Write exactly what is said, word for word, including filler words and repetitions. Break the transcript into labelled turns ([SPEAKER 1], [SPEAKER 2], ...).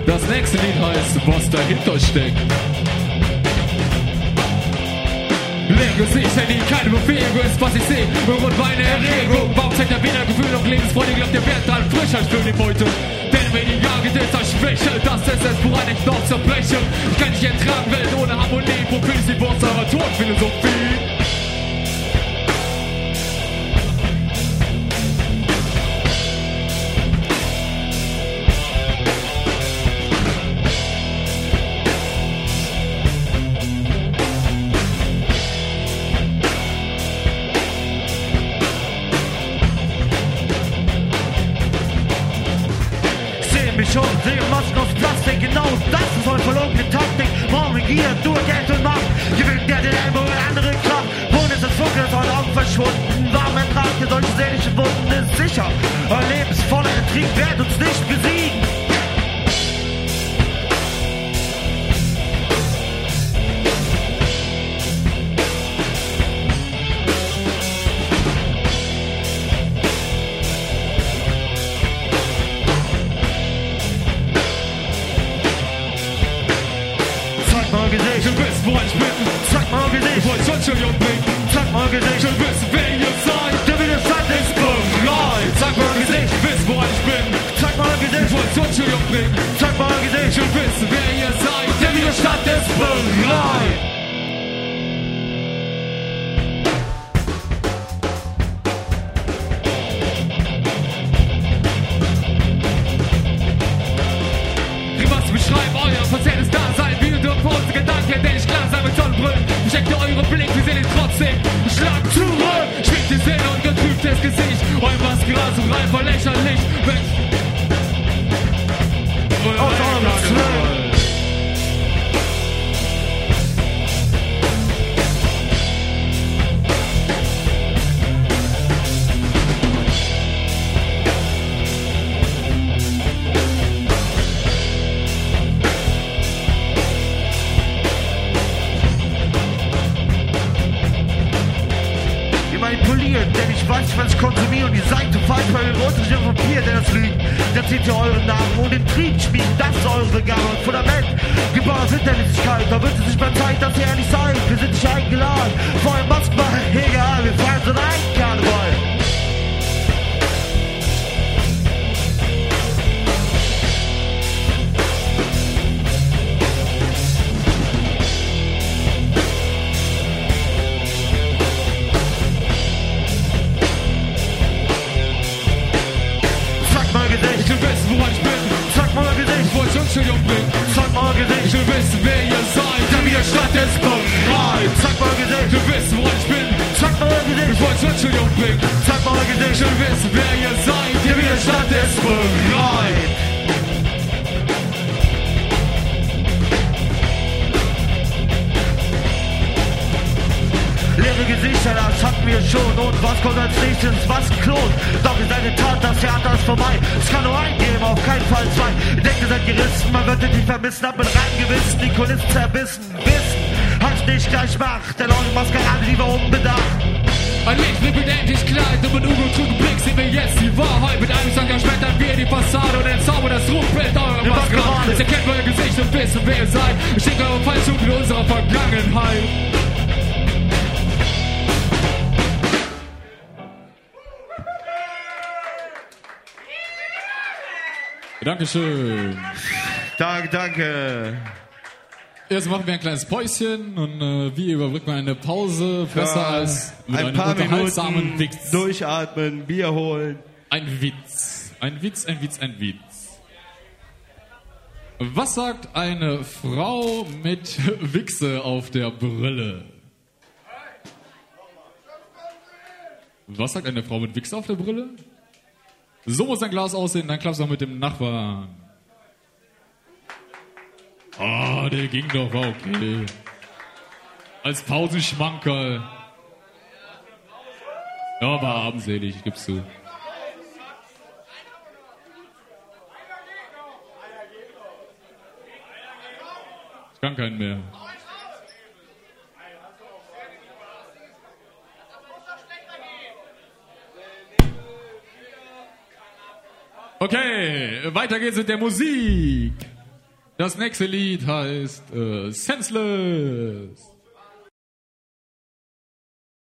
[SPEAKER 1] Das nächste Lied heißt, was dahinter steckt. Leere Sicht, die keine Bewegung ist, was ich sehe. Und meine Erregung. Warum zeigt er weder Gefühl noch Lebensfreude? Glaubt der Wert dran frisch als für die Beute. Denn wenn die Jahre dieser Schwäche, das ist es, woran ich noch zerbreche. Ich kann nicht ertragen, Welt ohne Harmonie. Wofür ist die Wurst eurer Todphilosophie?
[SPEAKER 2] Schon sehe Masken aus Plastik, genau das ist voll verlogene Taktik. Morgen regiert durch Geld und Macht, gewinnt der den Elbow und andere Kraft. Wohnen ist das Funkel, ist heute Augen verschwunden. Warm Ertrag für solche seelischen Wunden ist sicher. Euer lebensvoller Intrieb wird uns nicht besiegen.
[SPEAKER 1] Ich will wissen, wo ich bin.
[SPEAKER 2] Sag mal Gesicht.
[SPEAKER 1] Ich wollte schon schon jung bringen.
[SPEAKER 2] Sag mal Gesicht.
[SPEAKER 1] Ich will wissen, wer ihr seid.
[SPEAKER 2] Der Widerstand ist bereit.
[SPEAKER 1] Sag mal Gesicht. Ich will wissen, wo ich bin.
[SPEAKER 2] Sag mal Gesicht.
[SPEAKER 1] Ich wollte schon schon jung bringen.
[SPEAKER 2] Sag mal Gesicht.
[SPEAKER 1] Ich will wissen, wer ihr seid. Der Widerstand ist bereit. Grimassen beschreiben euer verzerrtes Dasein. Wie du durch unsere Gedanken, denn ich klar sein mit Sonnenbrillen. Versteckte eure Blick, wir sehen ihn trotzdem. Schlag zurück, schwingt die Sinne und getrübtes Gesicht. Euer Maskeras und rein voll lächerlich. Wenn
[SPEAKER 2] aus eurem Zwillen. Denn ich weiß, was ich konsumiere und die Seite falsch bei dem roten Papier, denn das lügt. Da zieht ihr euren Namen und den Trieb spielt, das ist eure Begabe und Fundament. Gebaut aus Hinterlistigkeit, da wird es nicht mehr Zeit, dass ihr ehrlich seid. Wir sind nicht eingeladen, vor allem Masken machen, egal, wir feiern so ein Karneval.
[SPEAKER 1] ich will wissen, woran ich bin.
[SPEAKER 2] Sag mal Gesicht.
[SPEAKER 1] Ich wollte schon schon jung bringen.
[SPEAKER 2] Sag mal Gesicht.
[SPEAKER 1] Ich will wissen, wer ihr seid. Der Widerstand ist bereit.
[SPEAKER 2] Sag mal Gesicht.
[SPEAKER 1] Ich will wissen, woran ich bin.
[SPEAKER 2] Sag mal Gesicht.
[SPEAKER 1] Ich wollte schon schon jung bringen.
[SPEAKER 2] Sag mal Gesicht.
[SPEAKER 1] Ich will wissen, wer ihr seid. Der Widerstand ist bereit.
[SPEAKER 2] Leere Gesichter, das hatten wir schon. Und was kommt als nächstes? Was klont? Doch ist eine Tat, das Theater ist vorbei. Es kann nur einen geben, auf keinen Fall zwei. Ihr denkt, ihr seid gerissen, man wird dich vermissen. Hab mit reinem Gewissen die Kulissen zerbissen. Wissen, hat nicht gleich Macht. Der Leute Maskerade, die war unbedacht.
[SPEAKER 1] Ein Licht mit bedenklich Kleid und mit ungetrübtem Blick sehen wir jetzt die Wahrheit. Mit einem Engagement an wir die Fassade und entzaubern das Rufbild eurer Maskerade. Jetzt erkennt euer Gesicht und wissen, wer ihr seid. Ich schicke eure Fallzug in unserer Vergangenheit. Dankeschön.
[SPEAKER 2] Danke, danke.
[SPEAKER 1] Jetzt machen wir ein kleines Päuschen und äh, wie überbrückt man eine Pause besser
[SPEAKER 2] ja,
[SPEAKER 1] als mit
[SPEAKER 2] ein
[SPEAKER 1] einem
[SPEAKER 2] paar
[SPEAKER 1] unterhaltsamen
[SPEAKER 2] Minuten
[SPEAKER 1] Witz.
[SPEAKER 2] Durchatmen, Bier holen.
[SPEAKER 1] Ein Witz. Ein Witz, ein Witz, ein Witz. Was sagt eine Frau mit Wichse auf der Brille? Was sagt eine Frau mit Wichse auf der Brille? So muss ein Glas aussehen, dann klappt's auch mit dem Nachbarn. Ah, oh, der ging doch, war okay. Als Pausenschmankerl. Ja, war abendselig, ich geb's zu. Ich kann keinen mehr. Okay, weiter geht's mit der Musik. Das nächste Lied heißt äh, Senseless.